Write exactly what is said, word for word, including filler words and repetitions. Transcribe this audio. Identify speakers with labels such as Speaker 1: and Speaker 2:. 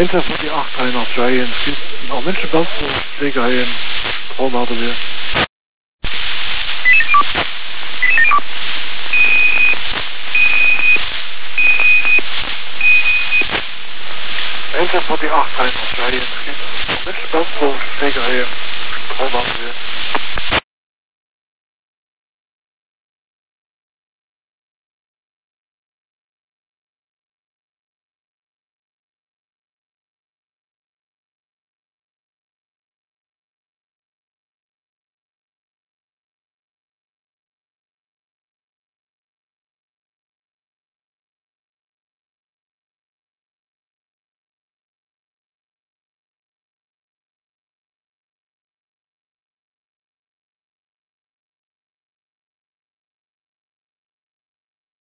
Speaker 1: Enter forty-acht in Australian, nou mensen dansen, zeker in gewoon hadden weer. Enter forty-acht in Australian, nou mensen dansen, zeker in gewoon hadden weer.